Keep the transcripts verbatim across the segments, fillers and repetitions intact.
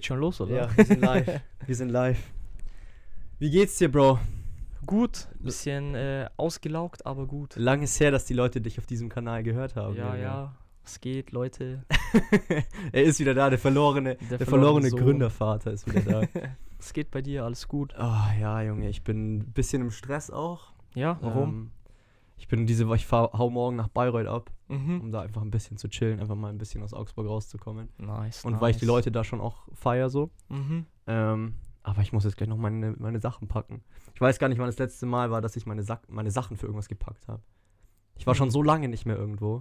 Geht schon los, oder? Ja, wir sind live. Wir sind live. Wie geht's dir, Bro? Gut, bisschen äh, ausgelaugt, aber gut. Lang ist her, dass die Leute dich auf diesem Kanal gehört haben. Ja, ja, was geht, Leute? Er ist wieder da, der verlorene, der, der verlorene, verlorene Gründervater ist wieder da. Was geht bei dir? Alles gut? Oh ja, Junge, ich bin ein bisschen im Stress auch. Ja, warum? Ähm, ich bin diese Woche, ich fahr, hau morgen nach Bayreuth ab, Mhm. um da einfach ein bisschen zu chillen, einfach mal ein bisschen aus Augsburg rauszukommen. Nice, Und nice. weil ich die Leute da schon auch feier so. Mhm. Ähm, aber ich muss jetzt gleich noch meine, meine Sachen packen. Ich weiß gar nicht, wann das letzte Mal war, dass ich meine, Sack, meine Sachen für irgendwas gepackt habe. Ich war Mhm. schon so lange nicht mehr irgendwo.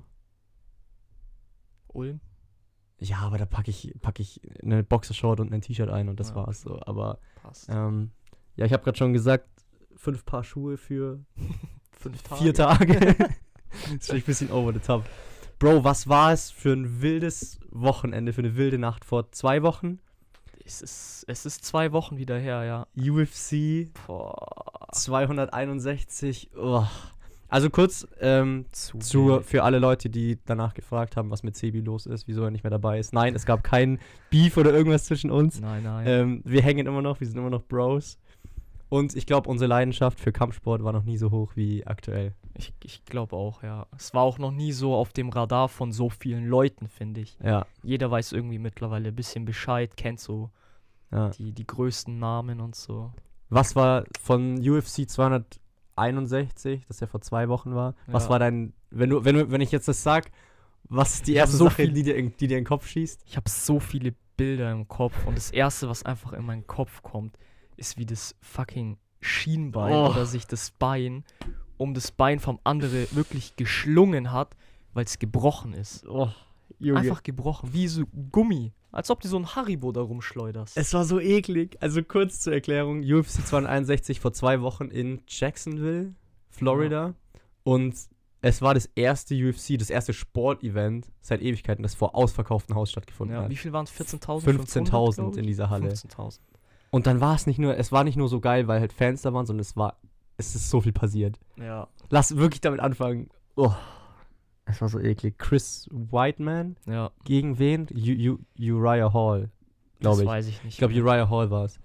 Ulm? Ja, aber da packe ich, pack ich eine Boxershort und ein T-Shirt ein und das Ja. war's so. Aber Passt. ähm, ja, ich habe gerade schon gesagt, fünf Paar Schuhe für Fünf Tage. vier Tage. Das ist vielleicht ein bisschen over the top. Bro, was war es für ein wildes Wochenende, für eine wilde Nacht vor zwei Wochen? Es ist, es ist zwei Wochen wieder her, ja. U F C Boah. zweihunderteinundsechzig. Oh. Also kurz ähm, Zu zu, wild. für alle Leute, die danach gefragt haben, was mit Sebi los ist, wieso er nicht mehr dabei ist. Nein, es gab keinen Beef oder irgendwas zwischen uns. Nein, nein. Ähm, wir hängen immer noch, wir sind immer noch Bros. Und ich glaube, unsere Leidenschaft für Kampfsport war noch nie so hoch wie aktuell. Ich, ich glaube auch, ja. Es war auch noch nie so auf dem Radar von so vielen Leuten, finde ich. Ja, Jeder weiß irgendwie mittlerweile ein bisschen Bescheid, kennt so ja. die, die größten Namen und so. Was war von U F C zweihunderteinundsechzig, das ja vor zwei Wochen war, was Ja. war dein, wenn du, wenn du, wenn ich jetzt das sag, was ist die Ich hab erste so Sache, viel- die dir, in, die dir in den Kopf schießt? Ich habe so viele Bilder im Kopf und das Erste, was einfach in meinen Kopf kommt, ist wie das fucking Schienbein Oh. oder sich das Bein um das Bein vom anderen wirklich geschlungen hat, weil es gebrochen ist. Oh, Junge. Einfach gebrochen, wie so Gummi. Als ob du so ein Haribo da rumschleuderst. Es war so eklig. Also kurz zur Erklärung, U F C zweihunderteinundsechzig vor zwei Wochen in Jacksonville, Florida. Und es war das erste U F C, das erste Sportevent seit Ewigkeiten, das vor ausverkauftem Haus stattgefunden Ja, hat. wie viel waren es? vierzehntausend? fünfzehntausend in dieser Halle. fünfzehntausend. Und dann war es nicht nur, es war nicht nur so geil, weil halt Fans da waren, sondern es war, es ist so viel passiert. Ja, Lass wirklich damit anfangen. Oh, es war so eklig. Chris Whiteman ja. gegen wen? U- U- Uriah Hall, glaube Das ich. weiß ich nicht. Ich glaube, mehr. Uriah Hall war es.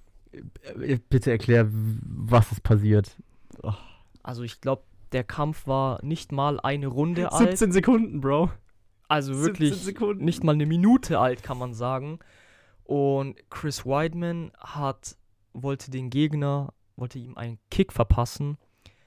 Äh, Bitte erklär, w- was ist passiert. Also ich glaube, der Kampf war nicht mal eine Runde alt. siebzehn Sekunden, Bro. Also siebzehn wirklich Sekunden. nicht mal eine Minute alt, kann man sagen. Und Chris Weidman hat, wollte den Gegner, wollte ihm einen Kick verpassen.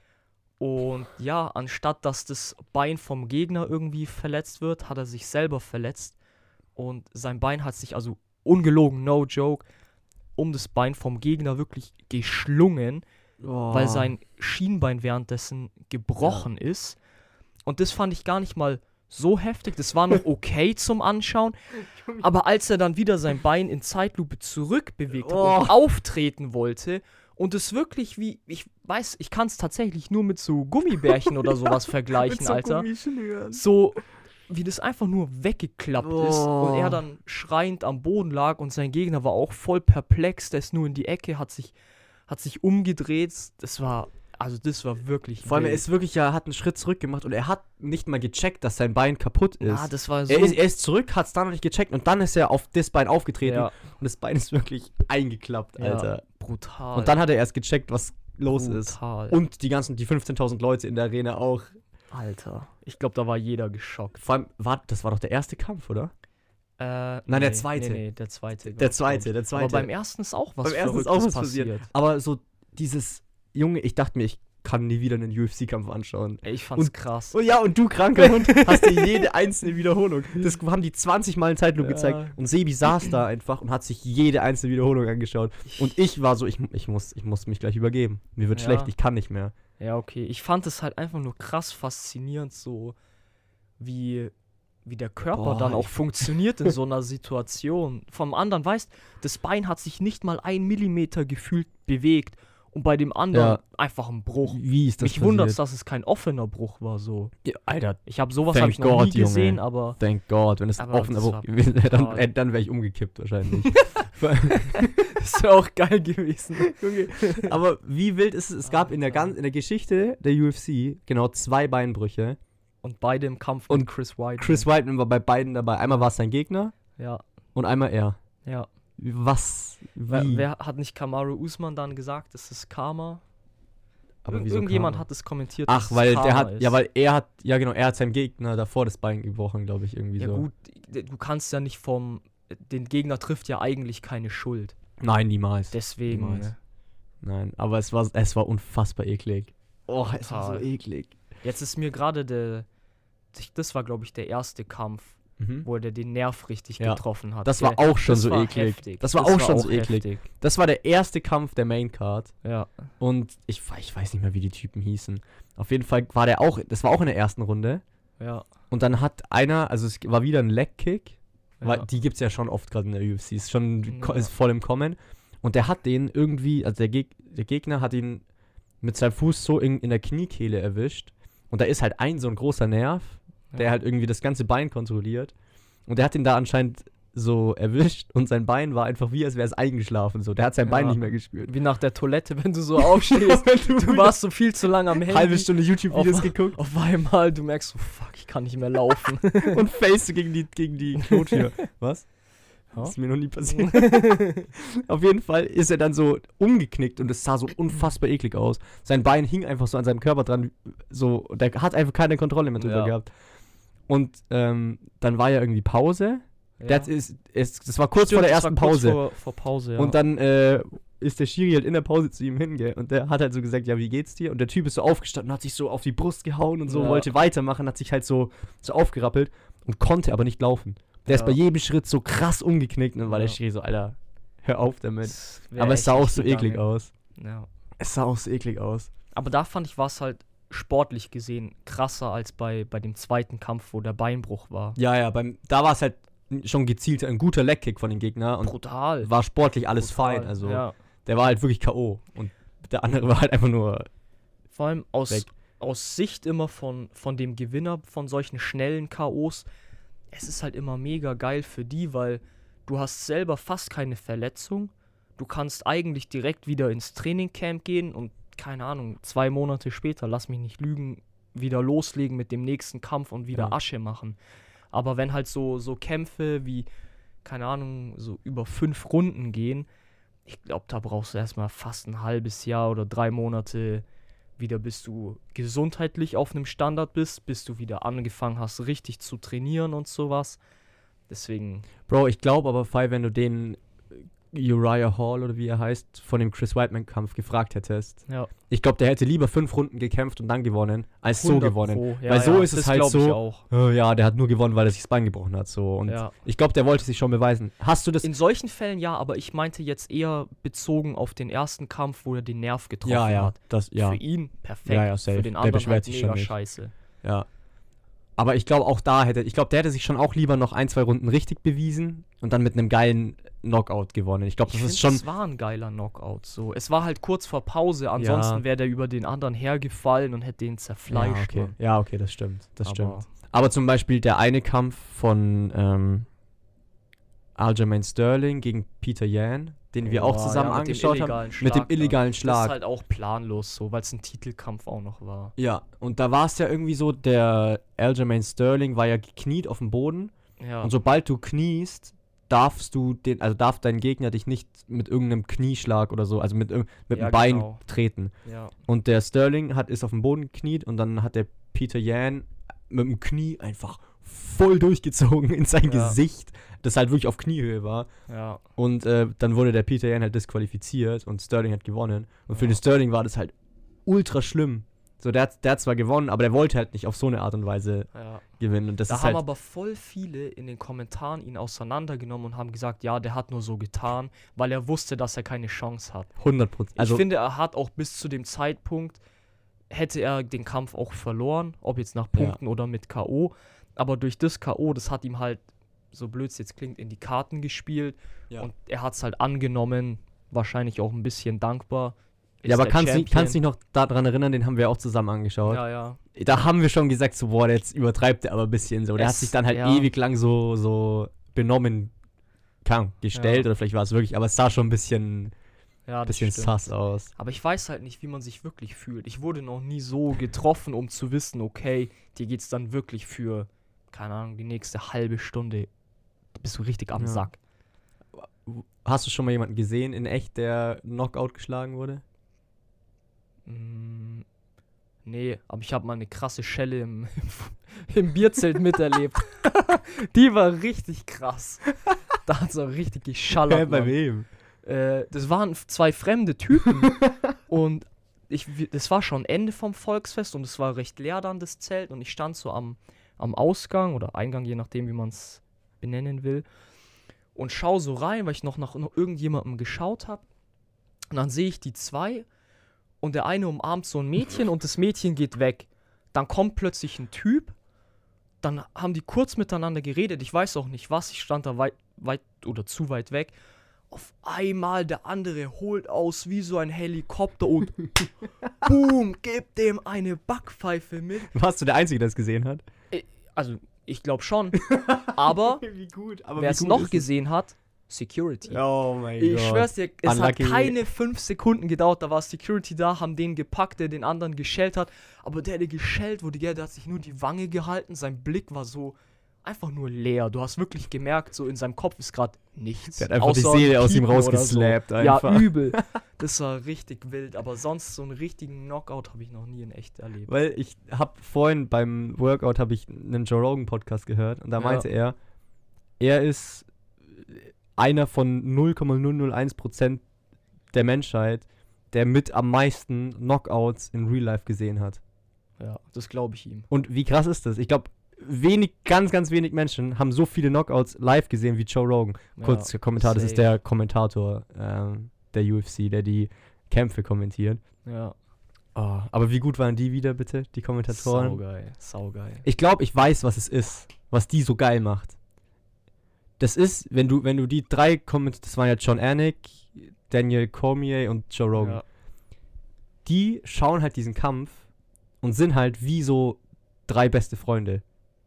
Und ja, anstatt dass das Bein vom Gegner irgendwie verletzt wird, hat er sich selber verletzt. Und sein Bein hat sich, also ungelogen, no joke, um das Bein vom Gegner wirklich geschlungen, Oh. weil sein Schienbein währenddessen gebrochen ist. Und das fand ich gar nicht mal so heftig. Das war noch okay zum Anschauen. Aber als er dann wieder sein Bein in Zeitlupe zurückbewegt hat Oh. und auftreten wollte und es wirklich wie, ich weiß, ich kann es tatsächlich nur mit so Gummibärchen oder sowas vergleichen, Mit so Alter. Gummischnüren. So, wie das einfach nur weggeklappt ist Oh. und er dann schreiend am Boden lag und sein Gegner war auch voll perplex, der ist nur in die Ecke, hat sich, hat sich umgedreht. Das war, also das war wirklich Vor allem, er wild. ist wirklich, ja, hat einen Schritt zurück gemacht und er hat nicht mal gecheckt, dass sein Bein kaputt ist. Ah, das war so. er, ist er ist zurück, hat es dann noch nicht gecheckt und dann ist er auf das Bein aufgetreten ja, und das Bein ist wirklich eingeklappt, ja, Alter. brutal. Und dann hat er erst gecheckt, was los ist. brutal. Und die ganzen, die fünfzehntausend Leute in der Arena auch. Alter, ich glaube, da war jeder geschockt. Vor allem, war, das war doch der erste Kampf, oder? Äh, Nein, der nee, zweite. Nee, nee, der zweite. Der glaub- zweite, glaub der ich. zweite. Aber beim ersten ist auch was Beim ersten ist Verrücktes auch was passiert. passiert. Aber so dieses, Junge, ich dachte mir, ich kann nie wieder einen U F C-Kampf anschauen. Ey, ich fand's Und- krass. Oh ja, und du, kranker Hund, hast dir jede einzelne Wiederholung. Das haben die zwanzig Mal in Zeitlupe Ja. gezeigt. Und Sebi saß da einfach und hat sich jede einzelne Wiederholung angeschaut. Und ich war so, ich, ich, muss, ich muss mich gleich übergeben. Mir wird Ja. schlecht, ich kann nicht mehr. Ja, okay. Ich fand es halt einfach nur krass faszinierend, so wie, wie der Körper Boah, dann auch ich- funktioniert in so einer Situation. Vom anderen, weißt, das Bein hat sich nicht mal ein Millimeter gefühlt bewegt und bei dem anderen Ja. einfach ein Bruch. Wie ist das Mich wundert es, passiert? dass es kein offener Bruch war, so. Ja, Alter, Ich habe sowas Thank hab ich noch nie God, Junge. gesehen, aber thank God. Wenn es Aber offen das aber war gewesen wäre, dann, brutal. äh, dann wäre ich umgekippt wahrscheinlich. das wäre auch geil gewesen. Junge. Aber wie wild ist es? Es gab in der, Alter. ganz, in der Geschichte der U F C genau zwei Beinbrüche. Und beide im Kampf Und mit Chris White. Chris Weidman war bei beiden dabei. Einmal war es sein Gegner Ja, und einmal er. ja. Was? Wer, Wie? wer hat nicht Kamaru Usman dann gesagt, das ist Karma? Aber Ir- wieso Irgendjemand Karma? hat es kommentiert, Ach, dass es weil der Karma hat, ist. ja, weil er hat, ja genau, er hat seinem Gegner davor das Bein gebrochen, glaube ich, irgendwie Ja so. gut, d- du kannst ja nicht vom, den Gegner trifft ja eigentlich keine Schuld. Nein, niemals. Deswegen, Niemals. ne? Nein, aber es war, es war unfassbar eklig. Oh, es war so Total. eklig. Jetzt ist mir gerade der, das war glaube ich der erste Kampf, Mhm. wo er den Nerv richtig Ja. getroffen hat. Das war Der- auch schon das so war eklig. heftig. Das war auch schon so eklig. heftig. Das war der erste Kampf der Maincard. Ja. Und ich, ich weiß nicht mehr, wie die Typen hießen. Auf jeden Fall war der auch, das war auch in der ersten Runde. Ja. Und dann hat einer, also es war wieder ein Leg-Kick. Weil Ja. die gibt es ja schon oft gerade in der U F C. Ist schon Ja. ist voll im Kommen. Und der hat den irgendwie, also der, Geg der Gegner hat ihn mit seinem Fuß so in, in der Kniekehle erwischt. Und da ist halt ein so ein großer Nerv, der Ja. halt irgendwie das ganze Bein kontrolliert. Und der hat ihn da anscheinend so erwischt und sein Bein war einfach wie, als wäre es eingeschlafen. So. Der hat sein Bein Ja. nicht mehr gespürt. Wie nach der Toilette, wenn du so aufstehst. Du warst so viel zu lange am Handy. halbe Stunde YouTube-Videos Auf- geguckt Auf einmal, du merkst so, fuck, ich kann nicht mehr laufen. und face gegen die, gegen die Klotür. Was? Ja? Das ist mir noch nie passiert. Auf jeden Fall ist er dann so umgeknickt und es sah so unfassbar eklig aus. Sein Bein hing einfach so an seinem Körper dran, so, der hat einfach keine Kontrolle mehr drüber Ja. gehabt. Und ähm, dann war ja irgendwie Pause. Ja. Der hat, ist, ist, das war kurz Stimmt, vor der das war ersten kurz Pause. Vor, vor Pause, ja. Und dann äh, ist der Schiri halt in der Pause zu ihm hinge und der hat halt so gesagt, ja, wie geht's dir? Und der Typ ist so aufgestanden, hat sich so auf die Brust gehauen und so, Ja. wollte weitermachen, hat sich halt so, so aufgerappelt und konnte aber nicht laufen. Der ist Ja. bei jedem Schritt so krass umgeknickt und dann war der Ja. Schiri so, Alter, hör auf damit. Das wär Aber es echt sah auch nicht so eklig gegangen. aus. Ja. Es sah auch so eklig aus. Aber da fand ich, war es halt sportlich gesehen krasser als bei, bei dem zweiten Kampf, wo der Beinbruch war. Ja, ja, beim, da war es halt schon gezielt ein guter Legkick von den Gegnern und Brutal. war sportlich alles Brutal. fein. Also Ja. der war halt wirklich K O und der andere war halt einfach nur Vor allem aus, weg. aus Sicht immer von, von dem Gewinner von solchen schnellen K Os, es ist halt immer mega geil für die, weil du hast selber fast keine Verletzung. Du kannst eigentlich direkt wieder ins Trainingcamp gehen und, keine Ahnung, zwei Monate später, lass mich nicht lügen, wieder loslegen mit dem nächsten Kampf und wieder Ja. Asche machen. Aber wenn halt so, so Kämpfe wie, keine Ahnung, so über fünf Runden gehen, ich glaube, da brauchst du erstmal fast ein halbes Jahr oder drei Monate wieder, bis du gesundheitlich auf einem Standard bist, bis du wieder angefangen hast, richtig zu trainieren und sowas. Deswegen, Bro, ich glaube aber, Fai, wenn du den Uriah Hall oder wie er heißt, von dem Chris Weidman-Kampf gefragt hättest, ja. ich glaube, der hätte lieber fünf Runden gekämpft und dann gewonnen, als so hundert gewonnen. Pro. Ja, Weil so ja, ist es das halt glaub ich so, auch. Oh, ja, der hat nur gewonnen, weil er sich das Bein gebrochen hat. So. Und Ja. ich glaube, der wollte sich schon beweisen. Hast du das? In solchen Fällen ja, aber ich meinte jetzt eher bezogen auf den ersten Kampf, wo er den Nerv getroffen ja, ja, hat. das, ja, Für ihn perfekt, Ja, ja, safe. für den Der anderen beschwert halt sich schon mega nicht. scheiße. ja. Aber ich glaube, auch da hätte, ich glaube, der hätte sich schon auch lieber noch ein, zwei Runden richtig bewiesen und dann mit einem geilen Knockout gewonnen. Ich glaube, Ich das ist finde, schon, es war ein geiler Knockout. So. Es war halt kurz vor Pause, ansonsten Ja. wäre der über den anderen hergefallen und hätte ihn ja, zerfleischt. okay. Mann. Ja, okay, das stimmt, das Aber- stimmt. Aber zum Beispiel der eine Kampf von ähm, Aljamain Sterling gegen Peter Yan, den wir auch Boah, zusammen ja, mit dem angeschaut haben, illegalen mit dem Schlag da. illegalen Das Schlag. ist halt auch planlos so, weil es ein Titelkampf auch noch war. Ja, und da war es ja irgendwie so, der Aljamain Sterling war ja gekniet auf dem Boden Ja, und sobald du kniest, darfst du den, also darf dein Gegner dich nicht mit irgendeinem Knieschlag oder so, also mit, irg- mit Ja, dem Bein genau. treten. ja. Und der Sterling hat, ist auf dem Boden gekniet und dann hat der Peter Yan mit dem Knie einfach voll durchgezogen in sein Ja. Gesicht, das halt wirklich auf Kniehöhe war. Ja, Und äh, dann wurde der Peter Yan halt disqualifiziert und Sterling hat gewonnen. Und für Ja. den Sterling war das halt ultra schlimm. So, der hat, der hat zwar gewonnen, aber der wollte halt nicht auf so eine Art und Weise ja. gewinnen. Und das Da ist haben halt. aber voll viele in den Kommentaren ihn auseinandergenommen und haben gesagt, ja, der hat nur so getan, weil er wusste, dass er keine Chance hat. hundert Prozent. Also, ich finde, er hat auch bis zu dem Zeitpunkt, hätte er den Kampf auch verloren, ob jetzt nach Ja. Punkten oder mit K O. Aber durch das K O, das hat ihm halt, so blöd es jetzt klingt, in die Karten gespielt. Ja. Und er hat es halt angenommen, wahrscheinlich auch ein bisschen dankbar. Ist ja, aber der kannst du Champion. kannst dich noch daran erinnern, den haben wir auch zusammen angeschaut. Ja, ja. Da haben wir schon gesagt, so, boah, jetzt übertreibt er aber ein bisschen so. Der hat Es- sich dann halt ja. ewig lang so, so benommen kann, gestellt Ja. oder vielleicht war es wirklich, aber es sah schon ein bisschen, ja das bisschen stimmt. sass aus. Aber ich weiß halt nicht, wie man sich wirklich fühlt. Ich wurde noch nie so getroffen, um zu wissen, okay, dir geht's dann wirklich für, keine Ahnung, die nächste halbe Stunde, bist du richtig am Ja. Sack. hast du schon mal jemanden gesehen in echt, der Knockout geschlagen wurde? Mm, nee, aber ich habe mal eine krasse Schelle im, im Bierzelt miterlebt. Die war richtig krass. Da hat es auch richtig geschallert. Hä, bei Mann. wem? Äh, das waren zwei fremde Typen. Und ich, das war schon Ende vom Volksfest und es war recht leer dann, das Zelt. Und ich stand so am, am Ausgang oder Eingang, je nachdem, wie man es benennen will. Und schau so rein, weil ich noch nach noch irgendjemandem geschaut habe. Und dann sehe ich die zwei und der eine umarmt so ein Mädchen und das Mädchen geht weg. Dann kommt plötzlich ein Typ. Dann haben die kurz miteinander geredet. Ich weiß auch nicht was. Ich stand da weit, weit oder zu weit weg. Auf einmal der andere holt aus wie so ein Helikopter und boom, gibt dem eine Backpfeife mit. Warst du der Einzige, der es gesehen hat? Also, ich glaube schon. Aber wie gut. Aber wer wie es gut noch ist gesehen hat, Security. Oh mein Ich Gott. schwör's dir, es Unlucky. hat keine fünf Sekunden gedauert, da war Security da, haben den gepackt, der den anderen geschellt hat. Aber der, der geschellt wurde, der, der hat sich nur die Wange gehalten, sein Blick war so einfach nur leer. Du hast wirklich gemerkt, so in seinem Kopf ist gerade nichts. Der hat einfach die außer Seele ein aus ihm Piepen oder so. rausgeslappt einfach. Ja, übel. Das war richtig wild, aber sonst so einen richtigen Knockout habe ich noch nie in echt erlebt. Weil ich hab vorhin beim Workout habe ich einen Joe Rogan Podcast gehört und da Ja. meinte er, er ist einer von null Komma null null eins Prozent der Menschheit, der mit am meisten Knockouts in Real Life gesehen hat. Ja, das glaube ich ihm. Und wie krass ist das? Ich glaube, wenig, ganz, ganz wenig Menschen haben so viele Knockouts live gesehen wie Joe Rogan. Kurz Ja, Kommentar, das ist safe. der Kommentator ähm, der U F C, der die Kämpfe kommentiert. Ja, Oh, aber wie gut waren die wieder, bitte, die Kommentatoren? saugeil, saugeil. Ich glaube, ich weiß, was es ist, was die so geil macht. Das ist, wenn du, wenn du die drei Kommentatoren, das waren ja John Anik, Daniel Cormier und Joe Rogan, Ja. die schauen halt diesen Kampf und sind halt wie so drei beste Freunde,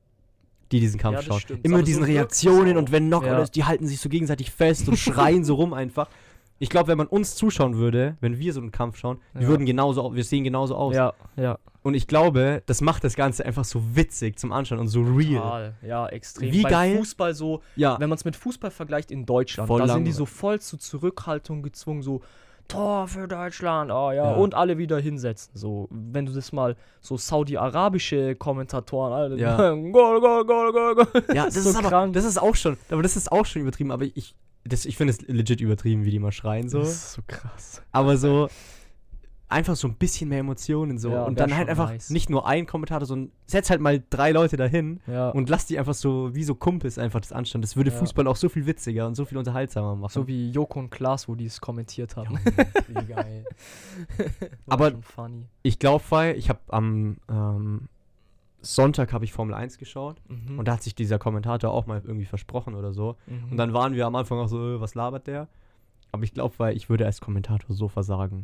die diesen Kampf Ja, das schauen. stimmt. Immer Aber mit diesen so wirkt es Reaktionen auch. und wenn Knockout Ja. ist, die halten sich so gegenseitig fest und schreien so rum einfach. Ich glaube, wenn man uns zuschauen würde, wenn wir so einen Kampf schauen, wir Ja. würden genauso, au- wir sehen genauso aus. Ja, ja. Und ich glaube, das macht das Ganze einfach so witzig zum Anschauen und so real. Total. Ja, extrem. Wie Beim geil. Fußball so, Ja, wenn man es mit Fußball vergleicht in Deutschland, Voll da sind die langweilig. so voll zu Zurückhaltung gezwungen, so Tor für Deutschland, oh ja, Ja. und alle wieder hinsetzen. So, wenn du das mal so saudi-arabische Kommentatoren, alle, Ja. Goal, Goal, Goal, Goal, Goal. ja das, so ist aber, krank. das ist auch schon, aber das ist auch schon übertrieben, aber ich, das, ich finde es legit übertrieben, wie die mal schreien so. Das ist so krass. Aber so einfach so ein bisschen mehr Emotionen so. Ja, und wär dann halt schon einfach nice. nicht nur ein Kommentator, sondern setz halt mal drei Leute dahin Ja. und lass die einfach so wie so Kumpels einfach das anschauen. Das würde Ja. Fußball auch so viel witziger und so viel unterhaltsamer machen. So wie Joko und Klaas, wo die es kommentiert haben. wie geil. War Aber- schon funny. Ich glaube, ich habe am ähm, Sonntag habe ich Formel eins geschaut Mhm. und da hat sich dieser Kommentator auch mal irgendwie versprochen oder so. Mhm. Und dann waren wir am Anfang auch so, äh, was labert der? Aber ich glaube, weil ich würde als Kommentator so versagen.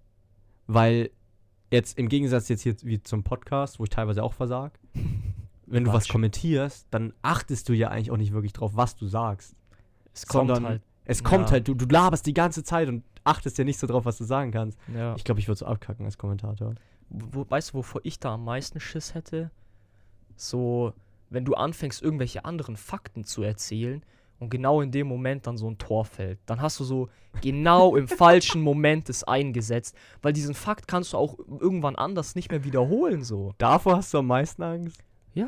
Weil jetzt im Gegensatz jetzt hier wie zum Podcast, wo ich teilweise auch versag, wenn du was Quatsch. kommentierst, dann achtest du ja eigentlich auch nicht wirklich drauf, was du sagst. es kommt sondern halt. Es kommt Ja. halt, du, du laberst die ganze Zeit und achtest ja nicht so drauf, was du sagen kannst. Ja. Ich glaube, ich würde so abkacken als Kommentator. Wo, weißt du, wovor ich da am meisten Schiss hätte? So, wenn du anfängst, irgendwelche anderen Fakten zu erzählen und genau in dem Moment dann so ein Tor fällt, dann hast du so genau im falschen Moment es eingesetzt, weil diesen Fakt kannst du auch irgendwann anders nicht mehr wiederholen, so. Davor hast du am meisten Angst? Ja.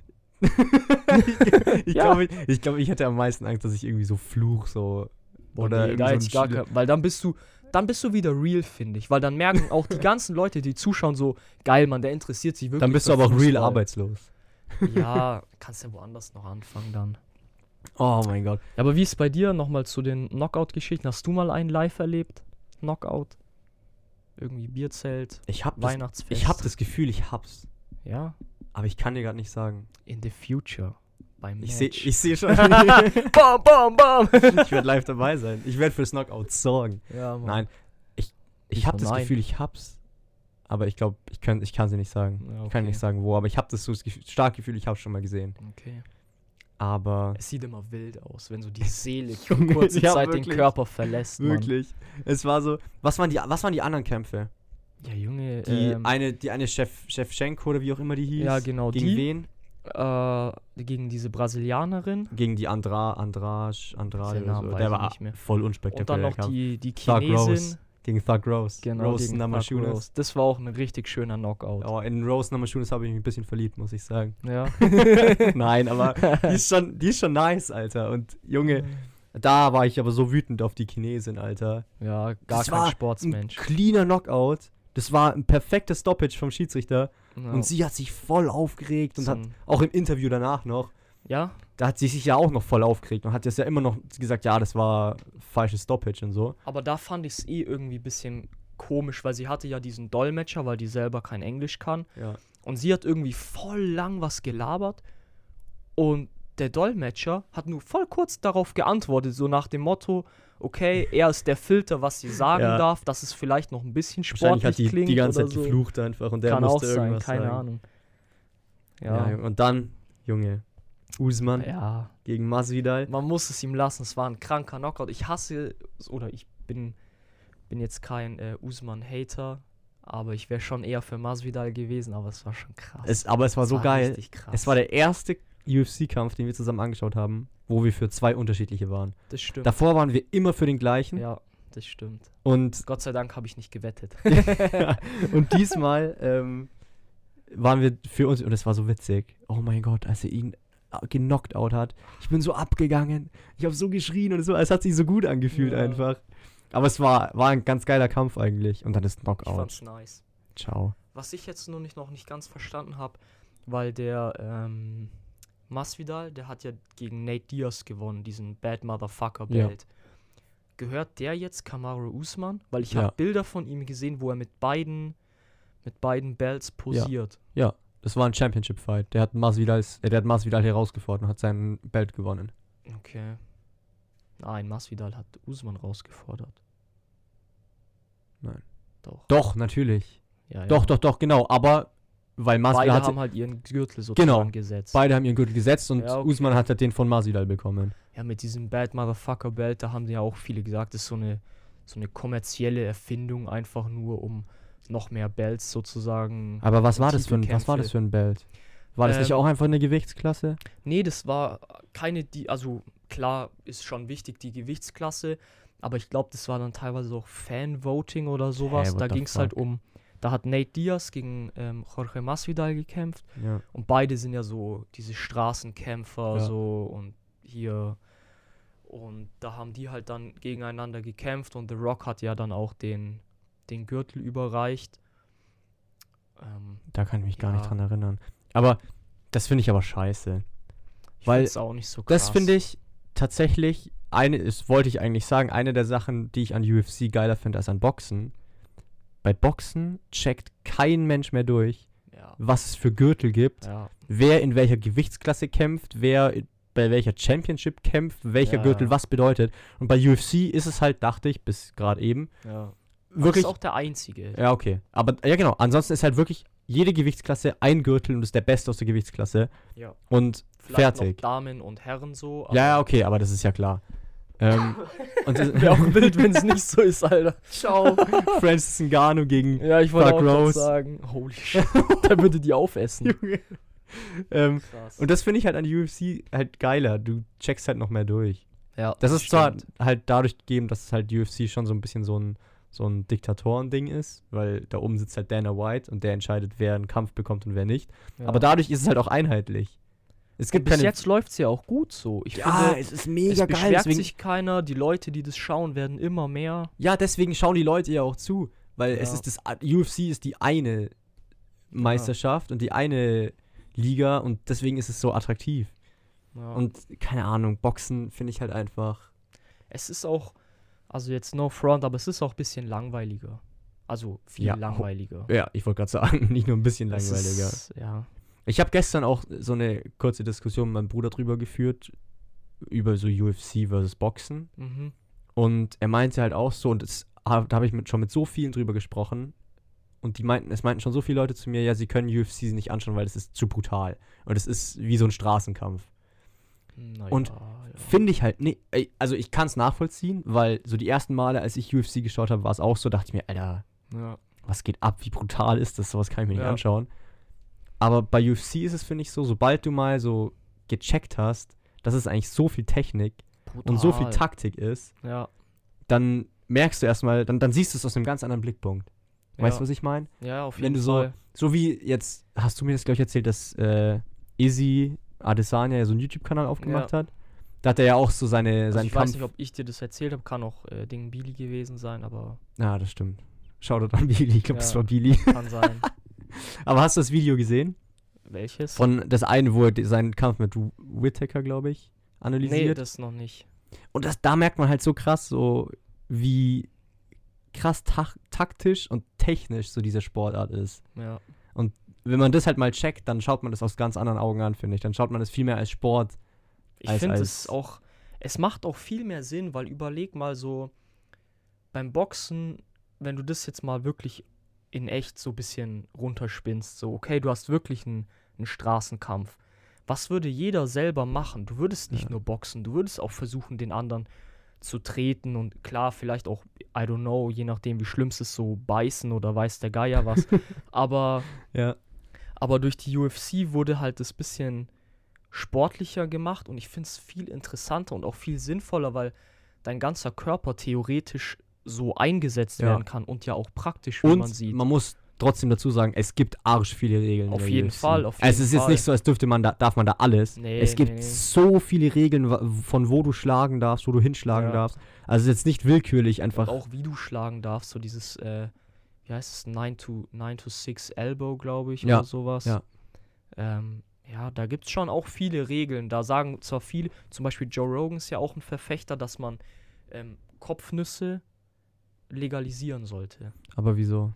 ich Ja. glaube, ich, ich, glaub, ich hätte am meisten Angst, dass ich irgendwie so fluch so. Oder nee, irgendwie da so hätte ein ich gar Schli- kein, weil dann bist du, dann bist du wieder real, finde ich, weil dann merken auch die ganzen Leute, die zuschauen, so, geil, Mann, der interessiert sich wirklich Dann bist du für aber auch real Fußball. arbeitslos. Ja, kannst ja woanders noch anfangen dann. Oh mein Gott. Ja, aber wie ist bei dir nochmal zu den Knockout-Geschichten? Hast du mal einen live erlebt? Knockout? Irgendwie Bierzelt, Ich habe das, Weihnachtsfest? ich hab das Gefühl, ich hab's. Ja, Aber ich kann dir gerade nicht sagen. in the future. Beim Ich sehe Match. ich seh schon. Bam, bam, bam! ich werde live dabei sein. Ich werde fürs Knockout sorgen. Ja, Mann. Nein, ich, ich Wieso habe das nein? Gefühl, ich hab's. Aber ich glaube, ich kann ich kann sie nicht sagen. Ja, Ich kann okay. nicht sagen, wo. Aber ich habe das so das Gefühl, starke Gefühl, ich habe schon mal gesehen. Okay. Aber Es sieht immer wild aus, wenn so die Seele für kurze Ja, Zeit den wirklich. Körper verlässt, Mann. wirklich. Es war so. Was waren die, was waren die anderen Kämpfe? Ja, Junge. Die ähm, eine, die eine Chef, Chefchenko oder wie auch immer die hieß. Ja, genau, Gegen die. wen? äh, gegen diese Brasilianerin. Gegen die Andra, Andrasch, Andrade Den oder Namen so. weiß Der ich war nicht mehr. voll Und dann unspektakulär. noch die, die Thug Chinesin. Rose. Gegen Thug Rose. Genau, Rose gegen Thug Namajunas. Rose. Das war auch ein richtig schöner Knockout. Oh, in Rose Namajunas habe ich mich ein bisschen verliebt, muss ich sagen. Ja. Nein, aber die ist, schon, die ist schon nice, Alter. Und Junge, da war ich aber so wütend auf die Chinesin, Alter. Ja, gar Das kein war Sportsmensch. Ein cleaner Knockout. Das war ein perfektes Stoppage vom Schiedsrichter. Ja. Und sie hat sich voll aufgeregt und So hat ein- auch im Interview danach noch, Ja, da hat sie sich ja auch noch voll aufgeregt und hat jetzt ja immer noch gesagt, ja, das war falsches Stoppage und so. aber da fand ich es eh irgendwie ein bisschen komisch, weil sie hatte ja diesen Dolmetscher, weil die selber kein Englisch kann. Ja. Und sie hat irgendwie voll lang was gelabert. Und der Dolmetscher hat nur voll kurz darauf geantwortet, so nach dem Motto, okay, er ist der Filter, was sie sagen Ja. darf, dass es vielleicht noch ein bisschen Wahrscheinlich sportlich hat die klingt die ganze oder Zeit so. geflucht einfach und der Kann auch musste sein, irgendwas keine sagen. Ahnung. Ja. Ja. Und dann, Junge, Usman ja, gegen Masvidal. man muss es ihm lassen, es war ein kranker Knockout. Ich hasse, oder ich bin, bin jetzt kein äh, Usman-Hater, aber ich wäre schon eher für Masvidal gewesen, aber es war schon krass. Es, aber es war Es so geil. richtig krass. Es war der erste U F C-Kampf, den wir zusammen angeschaut haben, wo wir für zwei unterschiedliche waren. Das stimmt. Davor waren wir immer für den gleichen. Ja, das stimmt. Und, Gott sei Dank habe ich nicht gewettet. und diesmal ähm, waren wir für uns, und es war so witzig. Oh mein Gott, als er ihn genockt out hat. Ich bin so abgegangen. Ich habe so geschrien und es, war, es hat sich so gut angefühlt Ja. einfach. Aber es war, war ein ganz geiler Kampf eigentlich. Und dann ist Ich Knockout. fand's nice. Ciao. Was ich jetzt nur nicht, noch nicht ganz verstanden habe, weil der ähm, Masvidal, der hat ja gegen Nate Diaz gewonnen, diesen Bad Motherfucker Ja. Belt. Gehört der jetzt Kamaru Usman? Weil ich Ja. habe Bilder von ihm gesehen, wo er mit beiden mit beiden Belts posiert. Ja, das war ein Championship-Fight. Der hat Masvidal, äh, der hat Masvidal herausgefordert und hat seinen Belt gewonnen. Okay. Nein, Masvidal hat Usman rausgefordert. Nein. Doch. Doch, natürlich. Ja, ja. Doch, doch, doch, genau. Aber weil Masvidal Beide hatte, haben halt ihren Gürtel sozusagen Genau. gesetzt. beide haben ihren Gürtel gesetzt und Ja, okay. Usman hat halt den von Masvidal bekommen. Ja, mit diesem Bad Motherfucker Belt, da haben ja auch viele gesagt, das ist so eine, so eine kommerzielle Erfindung, einfach nur um noch mehr Belts sozusagen. Aber was und war das für ein, was war das Titelkämpfe. für ein Belt? War das nicht Ähm, auch einfach eine Gewichtsklasse? Nee, das war keine, die, also klar ist schon wichtig die Gewichtsklasse, aber ich glaube, das war dann teilweise auch Fan-Voting oder sowas. what da the ging es halt fuck? um, da hat Nate Diaz gegen ähm, Jorge Masvidal gekämpft Ja. und beide sind ja so diese Straßenkämpfer Ja. so und hier und da haben die halt dann gegeneinander gekämpft und The Rock hat ja dann auch den, den Gürtel überreicht. Ähm, Da kann ich mich gar nicht Ja. dran erinnern. Aber das finde ich aber scheiße. ich Weil find's auch nicht so krass. Das finde ich tatsächlich, eine, das wollte ich eigentlich sagen, eine der Sachen, die ich an U F C geiler finde als an Boxen. Bei Boxen checkt kein Mensch mehr durch, Ja, was es für Gürtel gibt, ja. wer in welcher Gewichtsklasse kämpft, wer bei welcher Championship kämpft, welcher Ja, Gürtel ja. was bedeutet. Und bei U F C ist es halt, dachte ich, bis gerade eben, ja. wirklich. Das ist auch der einzige. Ja, okay. Aber ja, genau. Ansonsten ist halt wirklich jede Gewichtsklasse ein Gürtel und ist der Beste aus der Gewichtsklasse. Ja. Und Vielleicht fertig. noch Damen und Herren so. Ja, ja, okay, aber das ist ja klar. ähm, und das- Wäre auch wild, wenn es nicht so ist, Alter. Ciao. Francis Ngannou gegen Ja, ich wollte Thug auch grad Rose. sagen, holy shit, der würde die aufessen. Junge. ähm, Krass. und das finde ich halt an U F C halt geiler. Du checkst halt noch mehr durch. ja, Das ist zwar stimmt. halt dadurch gegeben, dass es halt U F C schon so ein bisschen so ein, so ein Diktatoren-Ding ist, weil da oben sitzt halt Dana White und der entscheidet, wer einen Kampf bekommt und wer nicht. Ja. Aber dadurch ist es halt auch einheitlich. Es und gibt bis keine. jetzt läuft es ja auch gut so. Ich ja, finde, es ist es mega geil. beschwert Deswegen, sich keiner. Die Leute, die das schauen, werden immer mehr. ja, deswegen schauen die Leute ja auch zu, weil Ja. es ist das U F C ist die eine Meisterschaft und die eine Liga und deswegen ist es so attraktiv. Ja. Und keine Ahnung, Boxen finde ich halt einfach. es ist auch, also jetzt no front, aber es ist auch ein bisschen langweiliger. Also viel Ja, langweiliger. Ja, ich wollte gerade sagen, nicht nur ein bisschen Es langweiliger. Ist, ja. Ich habe gestern auch so eine kurze Diskussion mit meinem Bruder drüber geführt, über so U F C versus Boxen. Mhm. Und er meinte halt auch so, und das, hab- da habe ich mit, schon mit so vielen drüber gesprochen. Und die meinten, es meinten schon so viele Leute zu mir, ja, sie können U F C nicht anschauen, weil es ist zu brutal. Und es ist wie so ein Straßenkampf. Na Und ja, ja. Finde ich halt, nee, ey, also ich kann es nachvollziehen, weil so die ersten Male, als ich U F C geschaut habe, war es auch so, dachte ich mir, Alter, Ja. was geht ab, wie brutal ist das, sowas kann ich mir nicht Ja. anschauen. Aber bei U F C ist es, finde ich, so, sobald du mal so gecheckt hast, dass es eigentlich so viel Technik Brutal. und so viel Taktik ist, Ja. dann merkst du erstmal, dann, dann siehst du es aus einem ganz anderen Blickpunkt. Weißt du, Ja. was ich meine? Ja, auf Wenn jeden du so, Fall. so wie jetzt, hast du mir das, glaube ich, erzählt, dass äh, Izzy Adesanya ja so einen YouTube-Kanal aufgemacht hat. Da hat er ja auch so seine, Also seinen ich Kampf. weiß nicht, ob ich dir das erzählt habe, kann auch äh, Ding Billy gewesen sein, aber Ja, das stimmt. Shoutout an Billy, ich glaube, das Ja. war Billy. kann sein. Aber hast du das Video gesehen? Welches? Von das eine, wo er de- seinen Kampf mit Whittaker, glaube ich, nee, analysiert. das noch nicht. Und das, da merkt man halt so krass, so wie krass tak- taktisch und technisch so diese Sportart ist. Ja. Wenn man das halt mal checkt, dann schaut man das aus ganz anderen Augen an, finde ich. Dann schaut man das viel mehr als Sport. Ich Als- finde als- es auch, es macht auch viel mehr Sinn, weil überleg mal so, beim Boxen, wenn du das jetzt mal wirklich in echt so ein bisschen runterspinnst, so, okay, du hast wirklich einen, einen Straßenkampf. Was würde jeder selber machen? Du würdest nicht Ja. nur boxen, du würdest auch versuchen, den anderen zu treten und klar, vielleicht auch, I don't know, je nachdem, wie schlimm es ist, so beißen oder weiß der Geier was. aber, Ja. aber durch die U F C wurde halt das bisschen sportlicher gemacht und ich finde es viel interessanter und auch viel sinnvoller, weil dein ganzer Körper theoretisch so eingesetzt Ja. werden kann und ja auch praktisch, wie Und man sieht. man muss trotzdem dazu sagen, es gibt arsch viele Regeln. Auf in der jeden U F C. Fall, auf Also es jeden ist jetzt Fall. nicht so, als dürfte man da, darf man da alles. Nee, es gibt nee, nee. so viele Regeln, wa- von wo du schlagen darfst, wo du hinschlagen Ja. darfst. Also es ist jetzt nicht willkürlich einfach. Und auch wie du schlagen darfst, so dieses, äh, wie heißt es, nine to six Elbow, glaube ich, Ja, oder sowas. ja. Ähm, ja, da gibt es schon auch viele Regeln. Da sagen zwar viele, zum Beispiel Joe Rogan ist ja auch ein Verfechter, dass man ähm, Kopfnüsse legalisieren sollte. Aber wieso?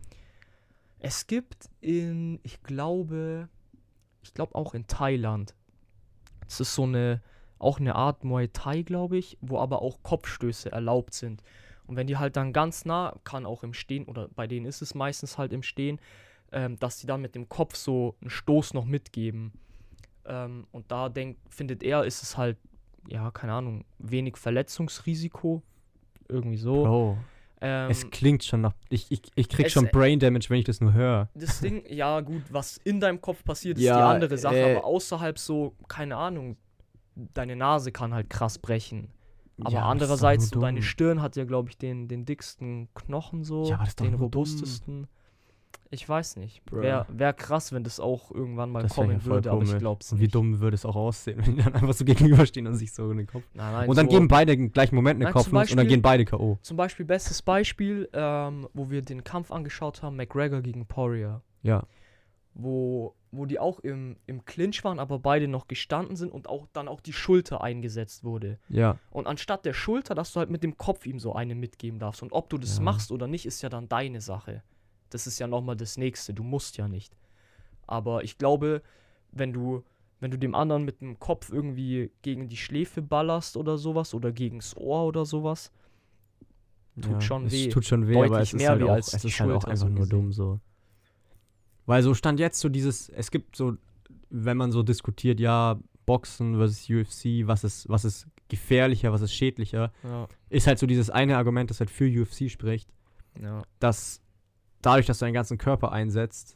Es gibt in, ich glaube, ich glaube auch in Thailand, es ist so eine, auch eine Art Muay Thai, glaube ich, wo aber auch Kopfstöße erlaubt sind. Und wenn die halt dann ganz nah, kann auch im Stehen, oder bei denen ist es meistens halt im Stehen, ähm, dass die dann mit dem Kopf so einen Stoß noch mitgeben. Ähm, und da denkt, findet er, ist es halt, ja, keine Ahnung, wenig Verletzungsrisiko. Irgendwie so. Bro, Ähm, es klingt schon nach. Ich, ich, ich krieg es- schon Brain Damage, wenn ich das nur höre. Das Ding, ja gut, was in deinem Kopf passiert, ist Ja, die andere Sache, äh, aber außerhalb so, keine Ahnung, deine Nase kann halt krass brechen. Aber Ja, das ist doch andererseits, nur so deine dumm. Stirn hat ja, glaube ich, den, den dicksten Knochen so, Ja, aber das ist doch den nur robustesten. Ich weiß nicht. Bruh. Wäre wär krass, wenn das auch irgendwann mal Das wär ja kommen voll würde, aber ich komisch. glaube es Und wie nicht. dumm würde es auch aussehen, wenn die dann einfach so gegenüberstehen und sich so in den Kopf. Nein, nein, Und dann so, geben beide im gleichen Moment eine Nein, zum Kopfnuss und dann Beispiel- gehen beide K O. Zum Beispiel, bestes Beispiel, ähm, wo wir den Kampf angeschaut haben, McGregor gegen Poirier. Ja. wo, wo die auch im, im Clinch waren, aber beide noch gestanden sind und auch dann auch die Schulter eingesetzt wurde. Ja. Und anstatt der Schulter, dass du halt mit dem Kopf ihm so eine mitgeben darfst. Und ob du das Ja. machst oder nicht, ist ja dann deine Sache. Das ist ja nochmal das Nächste. Du musst ja nicht. Aber ich glaube, wenn du, wenn du dem anderen mit dem Kopf irgendwie gegen die Schläfe ballerst oder sowas oder gegens Ohr oder sowas, tut ja. schon es weh. tut schon weh, Deutlich aber es ist mehr halt weh auch, als es die ist halt auch Schulter einfach so nur gesehen. dumm so. Weil so stand jetzt so dieses, es gibt so, wenn man so diskutiert, ja, Boxen versus U F C, was ist, was ist gefährlicher, was ist schädlicher, Ja, ist halt so dieses eine Argument, das halt für U F C spricht, ja, dass dadurch, dass du deinen ganzen Körper einsetzt,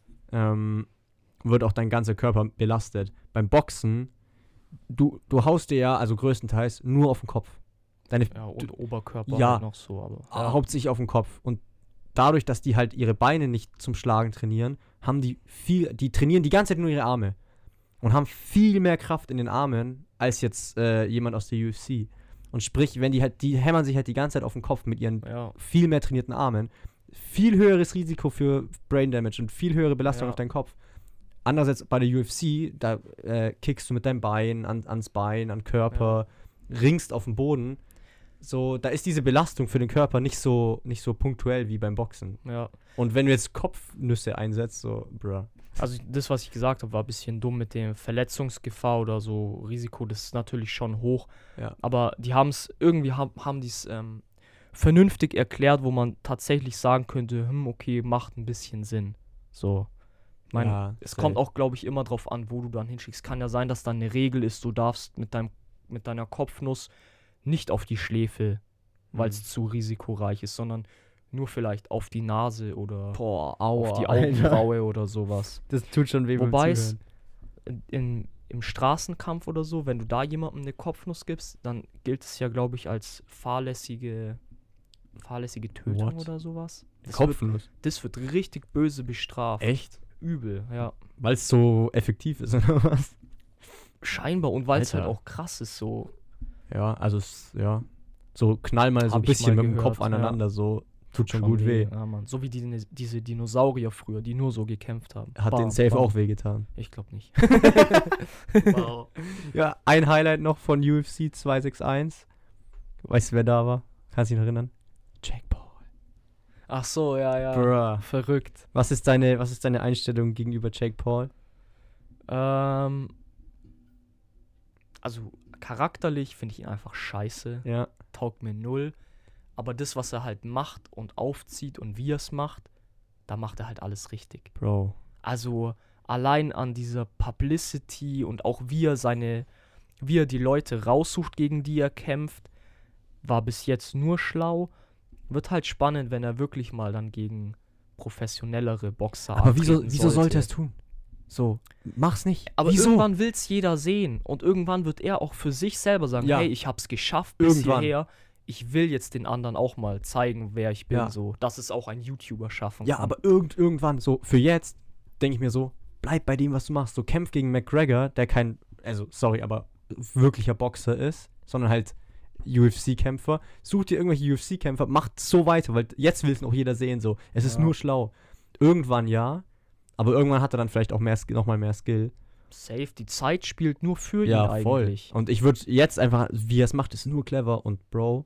ähm, wird auch dein ganzer Körper belastet. Beim Boxen, du, du haust dir ja, also größtenteils, nur auf den Kopf. Deine, ja, und Oberkörper Ja. halt noch so, aber. ja. hauptsächlich auf den Kopf. Und dadurch, dass die halt ihre Beine nicht zum Schlagen trainieren, haben die viel, die trainieren die ganze Zeit nur ihre Arme. Und haben viel mehr Kraft in den Armen, als jetzt äh, jemand aus der U F C. Und sprich, wenn die halt, die hämmern sich halt die ganze Zeit auf den Kopf mit ihren Ja, viel mehr trainierten Armen. Viel höheres Risiko für Brain Damage und viel höhere Belastung Ja. auf deinen Kopf. Andererseits bei der U F C, da äh, kickst du mit deinem Bein an, ans Bein, an Körper, ringst auf den Boden. So, da ist diese Belastung für den Körper nicht so, nicht so punktuell wie beim Boxen. ja. Und wenn du jetzt Kopfnüsse einsetzt, so, bruh. Also das, was ich gesagt habe, war ein bisschen dumm mit dem Verletzungsgefahr oder so Risiko, das ist natürlich schon hoch. Ja. Aber die haben es, irgendwie haben, haben die es ähm, vernünftig erklärt, wo man tatsächlich sagen könnte, hm, okay, macht ein bisschen Sinn. So. Ich meine, Ja, es safe. kommt auch, glaube ich, immer drauf an, wo du dann hinschickst. Kann ja sein, dass dann eine Regel ist, du darfst mit, deinem, mit deiner Kopfnuss nicht auf die Schläfe, weil es Mhm. zu risikoreich ist, sondern Nur vielleicht auf die Nase oder Boah, aua, auf die Alter. Augenbraue oder sowas. Das tut schon weh beim Wobei es Zuhören. in, in, im Straßenkampf oder so, wenn du da jemandem eine Kopfnuss gibst, dann gilt es ja, glaube ich, als fahrlässige, fahrlässige Tötung What? oder sowas. Das wird, Kopfnuss. das wird richtig böse bestraft. Echt? Übel, ja. Weil es so effektiv ist, oder was? Scheinbar. Und weil es halt Alter. auch krass ist, so. Ja, also, es, ja. So knall mal so Hab ein ich bisschen mal mit dem gehört, Kopf aneinander, ja. so. Tut schon gut weh. Ja, Mann. So wie die, diese Dinosaurier früher, die nur so gekämpft haben. Hat Bam, den Safe bam. auch wehgetan. Ich glaube nicht. Wow. Ja, ein Highlight noch von U F C zweihundereinundsechzig. Weißt du, wer da war? Kannst du dich noch erinnern? Jake Paul. Ach so, ja, ja. Bruh. Verrückt. Was ist deine, was ist deine Einstellung gegenüber Jake Paul? Ähm, also charakterlich finde ich ihn einfach scheiße. Ja. Taugt mir null. Aber das, was er halt macht und aufzieht und wie er es macht, da macht er halt alles richtig. Bro. Also allein an dieser Publicity und auch wie er seine, wie er die Leute raussucht, gegen die er kämpft, war bis jetzt nur schlau. Wird halt spannend, wenn er wirklich mal dann gegen professionellere Boxer Aber wieso, antreten wieso sollte er es tun? So, mach's nicht. Aber wieso? irgendwann will es jeder sehen. Und irgendwann wird er auch für sich selber sagen, Ja. hey, ich hab's geschafft bis Irgendwann. hierher. Ich will jetzt den anderen auch mal zeigen, wer ich bin. Ja. So, dass es auch ein YouTuber schaffen Ja, kann. aber irgend, irgendwann, so, für jetzt, denke ich mir so, bleib bei dem, was du machst. So, kämpf gegen McGregor, der kein, also, sorry, aber wirklicher Boxer ist, sondern halt U F C-Kämpfer. Such dir irgendwelche U F C-Kämpfer, macht so weiter, weil jetzt will es noch jeder sehen, so. Es ist Ja. nur schlau. Irgendwann ja, aber irgendwann hat er dann vielleicht auch mehr, Sk- noch mal mehr Skill. Safe, die Zeit spielt nur für Ja, ihn voll. eigentlich. Und ich würde jetzt einfach, wie er es macht, ist nur clever. Und Bro,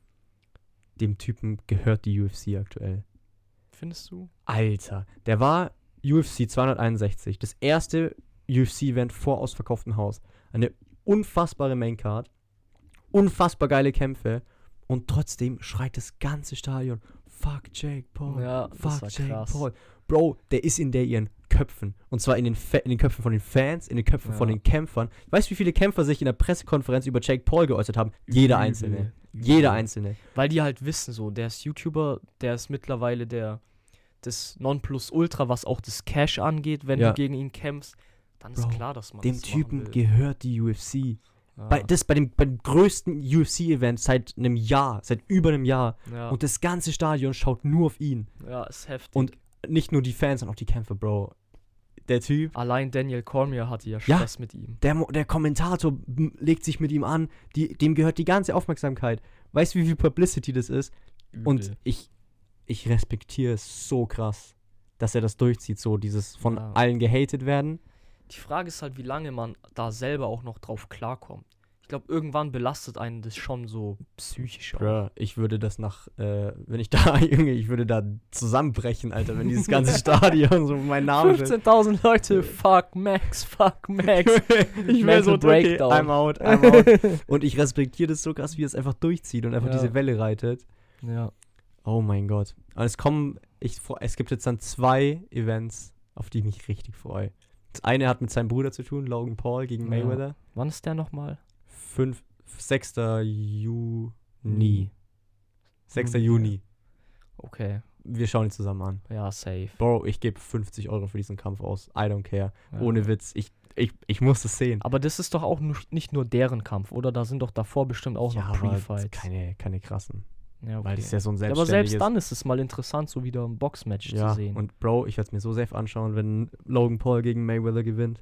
dem Typen gehört die U F C aktuell. Findest du? Alter, der war U F C zweihunderteinundsechzig, das erste U F C-Event vor ausverkauftem Haus. Eine unfassbare Maincard, unfassbar geile Kämpfe und trotzdem schreit das ganze Stadion, fuck Jake Paul, Ja, das fuck war Jake krass. Paul. Bro, der ist in der ihren Köpfen. Und zwar in den, Fa- in den Köpfen von den Fans, in den Köpfen von Ja. den Kämpfern. Weißt du, wie viele Kämpfer sich in der Pressekonferenz über Jake Paul geäußert haben? Jeder Übel. Einzelne. Übel. Jeder Einzelne. Weil die halt wissen so, der ist YouTuber, der ist mittlerweile der das Nonplusultra, was auch das Cash angeht, wenn Ja. du gegen ihn kämpfst, dann ist Bro, klar, dass man Dem das Typen machen will. gehört die U F C. Ja. Bei, das bei dem, bei dem größten U F C-Event seit einem Jahr, seit über einem Jahr. ja. Und das ganze Stadion schaut nur auf ihn. ja, ist heftig. Und nicht nur die Fans, sondern auch die Kämpfer, Bro. Der Typ, Allein Daniel Cormier hatte ja Ja. Stress mit ihm. der, Mo- der Kommentator m- legt sich mit ihm an, die, dem gehört die ganze Aufmerksamkeit. Weißt du, wie viel Publicity das ist? Und Übel. ich, ich respektiere es so krass, dass er das durchzieht, so dieses von Ja. allen gehatet werden. Die Frage ist halt, wie lange man da selber auch noch drauf klarkommt. Ich glaube, irgendwann belastet einen das schon so psychisch auch. Bruh, ich würde das nach, äh, wenn ich da, Junge, ich würde da zusammenbrechen, Alter, wenn dieses ganze Stadion so mein Name ist. fünfzehntausend Leute, fuck Max, fuck Max. Ich wäre so, Mental okay, Breakdown. I'm out, I'm out. Und ich respektiere das so krass, wie er es einfach durchzieht und einfach Ja. diese Welle reitet. Ja. Oh mein Gott. Und es kommen, ich, fro- es gibt jetzt dann zwei Events, auf die ich mich richtig freue. Das eine hat mit seinem Bruder zu tun, Logan Paul gegen Ja. Mayweather. Wann ist der nochmal? Fünf, sechster Juni. sechster Juni, Juni. Okay, Wir schauen ihn zusammen an. ja, safe. Bro, ich gebe fünfzig Euro für diesen Kampf aus. I don't care. Ja. Ohne Witz. Ich, ich, ich muss das sehen. Aber das ist doch auch nu- nicht nur deren Kampf, oder? Da sind doch davor bestimmt auch noch aber Pre-Fights. keine, keine krassen. Ja, Weil okay. das ist ja so ein Ja, aber selbstständiges... selbst dann ist es mal interessant, so wieder ein Boxmatch ja, zu sehen. und Bro, ich werde es mir so safe anschauen, wenn Logan Paul gegen Mayweather gewinnt.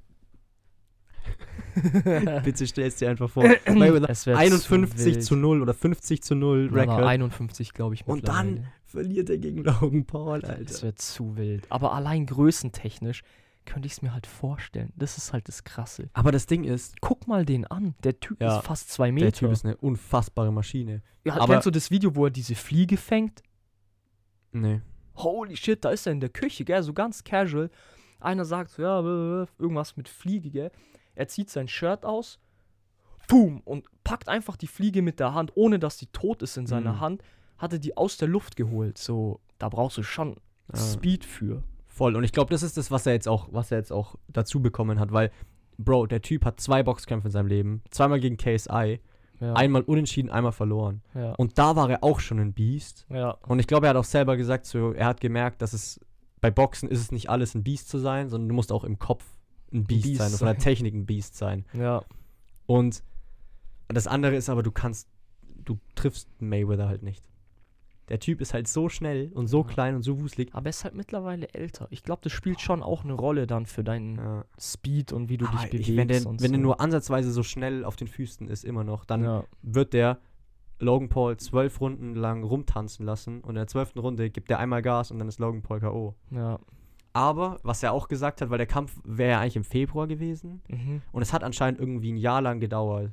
Bitte stellst dir einfach vor. Mayweather Es wär einundfünfzig zu zu null oder fünfzig zu null wild. Ja, aber Record. einundfünfzig, glaube ich, Und dann mittlerweile. verliert er gegen Logan Paul, Das Alter. wird zu wild. Aber allein größentechnisch könnte ich es mir halt vorstellen. Das ist halt das Krasse. Aber das Ding ist, Guck mal den an. Der Typ Ja, ist fast zwei Meter. der Typ ist eine unfassbare Maschine. ja, aber- kennst du das Video, wo er diese Fliege fängt? Nee. Holy shit, da ist er in der Küche, gell, so ganz casual. Einer sagt so, ja, äh, irgendwas mit Fliege, gell. Er zieht sein Shirt aus, boom, und packt einfach die Fliege mit der Hand, ohne dass die tot ist in seiner Mhm. Hand, hat er die aus der Luft geholt. So, da brauchst du schon Ja. Speed für. Voll. Und ich glaube, das ist das, was er jetzt auch, was er jetzt auch dazu bekommen hat, weil, Bro, der Typ hat zwei Boxkämpfe in seinem Leben, zweimal gegen K S I Ja. Einmal unentschieden, einmal verloren. Ja. Und da war er auch schon ein Biest. ja. Und ich glaube, er hat auch selber gesagt, so, er hat gemerkt, dass es bei Boxen ist es nicht alles ein Biest zu sein, sondern du musst auch im Kopf ein Biest, Biest sein und von der sein. Technik ein Biest sein. Ja. Und das andere ist aber, du kannst, du triffst Mayweather halt nicht. Der Typ ist halt so schnell und so Ja. klein und so wuselig. Aber er ist halt mittlerweile älter. Ich glaube, das spielt schon auch eine Rolle dann für deinen Ja. Speed und wie du Aber dich bewegst. ich, wenn der, und wenn so. der nur ansatzweise so schnell auf den Füßen ist, immer noch, dann ja. wird der Logan Paul zwölf Runden lang rumtanzen lassen und in der zwölften Runde gibt er einmal Gas und dann ist Logan Paul K O. Ja. Aber, was er auch gesagt hat, weil der Kampf wäre ja eigentlich im Februar gewesen Mhm. und es hat anscheinend irgendwie ein Jahr lang gedauert,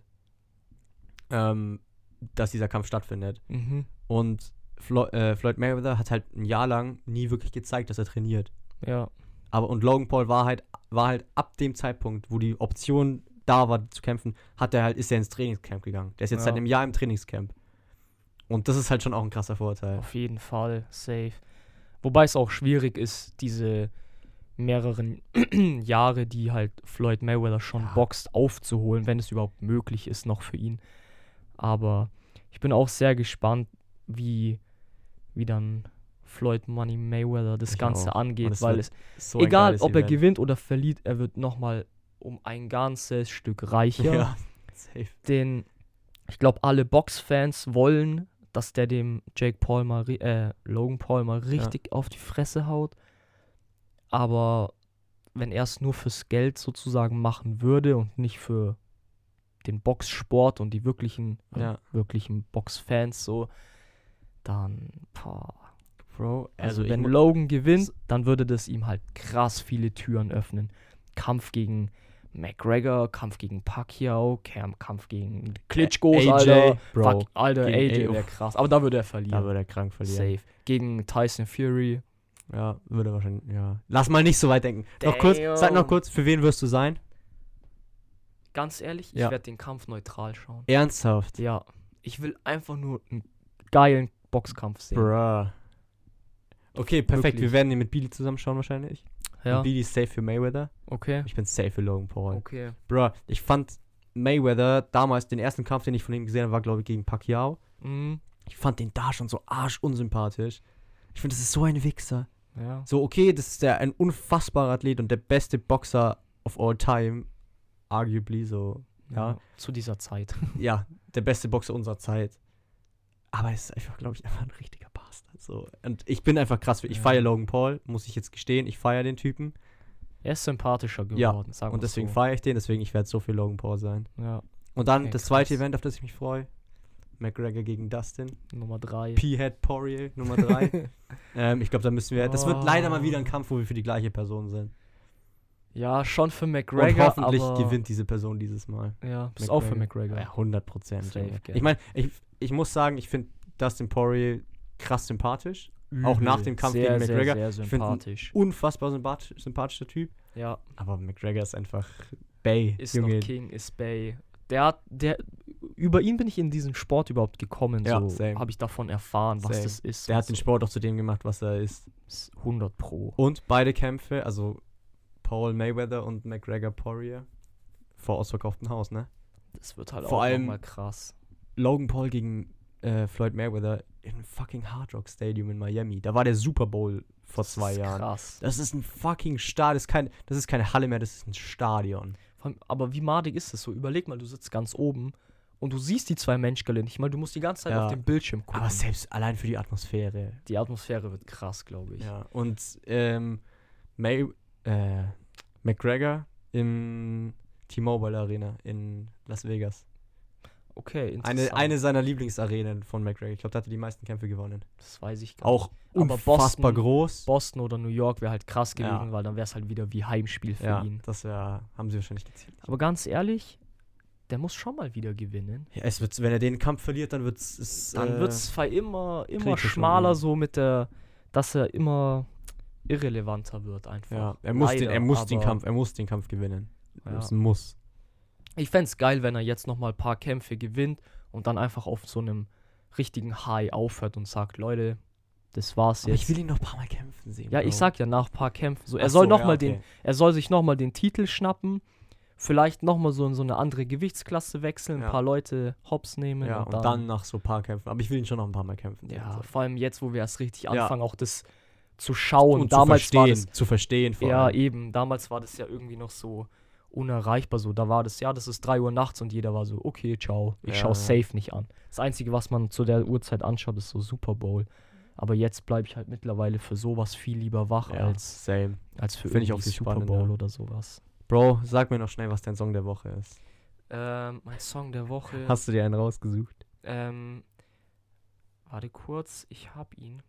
ähm, dass dieser Kampf stattfindet. Mhm. Und Flo äh, Floyd Mayweather hat halt ein Jahr lang nie wirklich gezeigt, dass er trainiert. Ja. Aber und Logan Paul war halt, war halt ab dem Zeitpunkt, wo die Option da war zu kämpfen, hat er halt, ist er ins Trainingscamp gegangen. Der ist jetzt Ja. seit einem Jahr im Trainingscamp. Und das ist halt schon auch ein krasser Vorteil. Auf jeden Fall. Safe. Wobei es auch schwierig ist, diese mehreren Jahre, die halt Floyd Mayweather schon Ja. boxt, aufzuholen, wenn es überhaupt möglich ist noch für ihn. Aber ich bin auch sehr gespannt, wie, wie dann Floyd Money Mayweather das Ich Ganze auch. Und angeht, es weil wird es, So ein egal geiles ob er Event. gewinnt oder verliert, er wird nochmal um ein ganzes Stück reicher. Ja, safe. Den, ich glaube, alle Boxfans wollen, dass der dem Jake Paul mal, ri- äh, Logan Paul mal richtig auf die Fresse haut. Aber wenn er es nur fürs Geld sozusagen machen würde und nicht für den Boxsport und die wirklichen, Ja. äh, wirklichen Boxfans so, dann, boah. Bro, Also, also, wenn ich, mu- Logan gewinnt, dann würde das ihm halt krass viele Türen öffnen. Kampf gegen McGregor, Kampf gegen Pacquiao, Kam- Kampf gegen Klitschkos, A J, Alter. Bro, Fuck, Alter, gegen A J A- wäre krass. Aber da würde er da verlieren. würde er krank verlieren. Safe. Gegen Tyson Fury. Ja, würde er wahrscheinlich, ja. Lass mal nicht so weit denken. Noch kurz, sag noch Damn. kurz, für wen wirst du sein? Ganz ehrlich, Ja. ich werde den Kampf neutral schauen. Ernsthaft? Ja. Ich will einfach nur einen geilen Boxkampf sehen. Bruh. Okay, perfekt. Wirklich. Wir werden den mit Billy zusammenschauen wahrscheinlich. Ja, Und Billy ist safe für Mayweather. okay. Ich bin safe für Logan Paul. Okay. Bruh, ich fand Mayweather damals, den ersten Kampf, den ich von ihm gesehen habe, war, glaube ich, gegen Pacquiao. Mhm. Ich fand den da schon so arschunsympathisch. Ich finde, das ist so ein Wichser. Ja. So, okay, das ist der ein unfassbarer Athlet und der beste Boxer of all time. Arguably, so, ja. Zu dieser Zeit. Ja, der beste Boxer unserer Zeit. Aber er ist einfach, glaube ich, einfach ein richtiger Bastard. So. Und ich bin einfach krass. Ich Ja. feiere Logan Paul, muss ich jetzt gestehen. Ich feiere den Typen. Er ist sympathischer Ja, geworden, sagen Und wir's deswegen so. feiere ich den. Deswegen, ich werde so viel Logan Paul sein. Ja, Und dann Okay, das zweite krass. Event, auf das ich mich freue. McGregor gegen Dustin. Nummer drei. P-Head Poirier, Nummer drei. ähm, ich glaube, da müssen wir. Das wird leider mal wieder ein Oh. Kampf, wo wir für die gleiche Person sind. Ja, schon für Und McGregor, hoffentlich aber gewinnt diese Person dieses Mal. Ja, bist auch für McGregor. McGregor. Ja, hundert Prozent. Safe, gell. Ich meine, ich, ich muss sagen, ich finde Dustin Poirier krass sympathisch. Auch nach dem Kampf sehr, gegen McGregor. Sehr, sehr Ich find ihn sympathisch. Unfassbar sympath sympathischer Typ. Ja, Aber McGregor ist einfach Bay. ist Junge. noch King, ist Bay. Der hat, der, über ihn bin ich in diesen Sport überhaupt gekommen. Ja, so same. habe ich davon erfahren, was Same. das ist. Der und hat den so. Sport auch zu dem gemacht, was er ist. Ist hundert Pro. Und beide Kämpfe, also Paul Mayweather und McGregor Poirier, vor ausverkauftem Haus, ne? Das wird halt Vor auch allem- nochmal krass. Logan Paul gegen äh, Floyd Mayweather im fucking Hard Rock Stadium in Miami. Da war der Super Bowl vor Das zwei ist Jahren. Krass. Das ist ein fucking Stadion. Das ist, kein, das ist keine Halle mehr, das ist ein Stadion. Vor allem, aber wie madig ist das so? Überleg mal, du sitzt ganz oben und du siehst die zwei Menschgale nicht mal. Du musst die ganze Zeit Ja. auf dem Bildschirm gucken. Aber selbst allein für die Atmosphäre. Die Atmosphäre wird krass, glaube ich. Ja. Und ähm, May, äh, McGregor im T-Mobile Arena in Las Vegas. Okay, Eine, interessant. eine seiner Lieblingsarenen von McGregor. Ich glaube, da hat er die meisten Kämpfe gewonnen. Das weiß ich gar Auch Aber unfassbar Boston- groß. Boston oder New York wäre halt krass gewesen, Ja. weil dann wäre es halt wieder wie Heimspiel für Ja, ihn. das wär, haben sie wahrscheinlich gezielt. Aber ganz ehrlich, der muss schon mal wieder gewinnen. Ja, es wird, wenn er den Kampf verliert, dann wird es. Dann äh, wird es immer, immer kritischer schmaler, werden. so mit der, dass er immer irrelevanter wird einfach. Ja, er muss, den, Leider, er muss den aber- Kampf, er muss den Kampf gewinnen. Ja. Das ist ein Muss. Ich fände es geil, wenn er jetzt nochmal ein paar Kämpfe gewinnt und dann einfach auf so einem richtigen High aufhört und sagt, Leute, das war's Aber jetzt. ich will ihn noch ein paar Mal kämpfen sehen. ja, ich Bro. sag ja nach ein paar Kämpfen. So, er Ach soll so, noch ja, mal okay. den, er soll sich nochmal den Titel schnappen vielleicht nochmal so in so eine andere Gewichtsklasse wechseln, ein Ja. paar Leute hops nehmen. Ja, und, und dann nach so ein paar Kämpfen. Aber ich will ihn schon noch ein paar Mal kämpfen. Ja, sehen. vor allem jetzt, wo wir erst richtig Ja. anfangen, auch das zu schauen. Und Damals zu war verstehen. das, zu verstehen vor ja allem. eben, damals war das ja irgendwie noch so unerreichbar so. Da war das, ja, das ist drei Uhr nachts und jeder war so, okay, ciao, ich Ja, schaue ja. safe nicht an. Das Einzige, was man zu der Uhrzeit anschaut, ist so Super Bowl. Aber jetzt bleibe ich halt mittlerweile für sowas viel lieber wach Ja, als, same. als für Finde ich irgendwie auch viel Super spannender. Bowl oder sowas. Bro, sag mir noch schnell, was dein Song der Woche ist. Ähm, mein Song der Woche. Hast du dir einen rausgesucht? Ähm, warte kurz, ich hab ihn.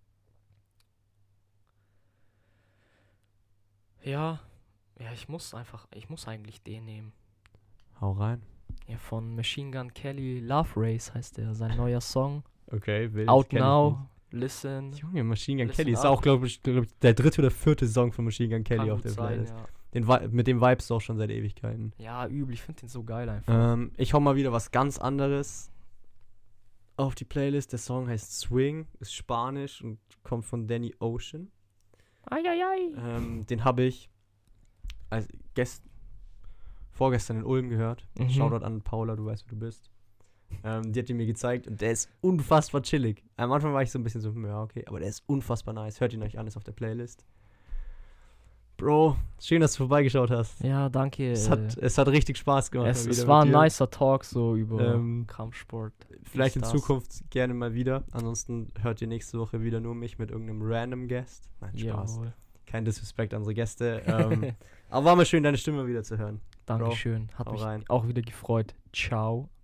Ja, ja, ich muss einfach, ich muss eigentlich den nehmen. Hau rein. Ja, von Machine Gun Kelly, Love Race heißt der, sein neuer Song. Okay, wild. Out kenn ich Now, Listen. nicht. Junge, Machine Gun Listen Kelly ist up. auch, glaube ich, glaub ich, der dritte oder vierte Song von Machine Gun Kelly Kann auf gut der sein, Playlist. ja. Den, Vi- mit dem vibes du auch schon seit Ewigkeiten. Ja, übel, ich finde den so geil einfach. Ähm, ich hau mal wieder was ganz anderes auf die Playlist. Der Song heißt Swing, ist spanisch und kommt von Danny Ocean. Eieiei. Ähm, den habe ich als gest vorgestern in Ulm gehört. Mhm. Shoutout an Paula, du weißt, wer du bist. Ähm, die hat ihn mir gezeigt und der ist unfassbar chillig. Am Anfang war ich so ein bisschen so, ja, okay, aber der ist unfassbar nice. Hört ihn euch an, ist auf der Playlist. Bro, schön, dass du vorbeigeschaut hast. Ja, danke. Es äh, hat, es hat richtig Spaß gemacht. es, mal es wieder war mit ein dir. nicer Talk so über Ähm, Kampfsport. Vielleicht in das. Zukunft gerne mal wieder. Ansonsten hört ihr nächste Woche wieder nur mich mit irgendeinem random Guest. Nein, Spaß. Jawohl. Kein Disrespect an unsere Gäste. Ähm, aber war mal schön, deine Stimme wieder zu hören. Dankeschön. Hat hau mich rein. auch wieder gefreut. Ciao.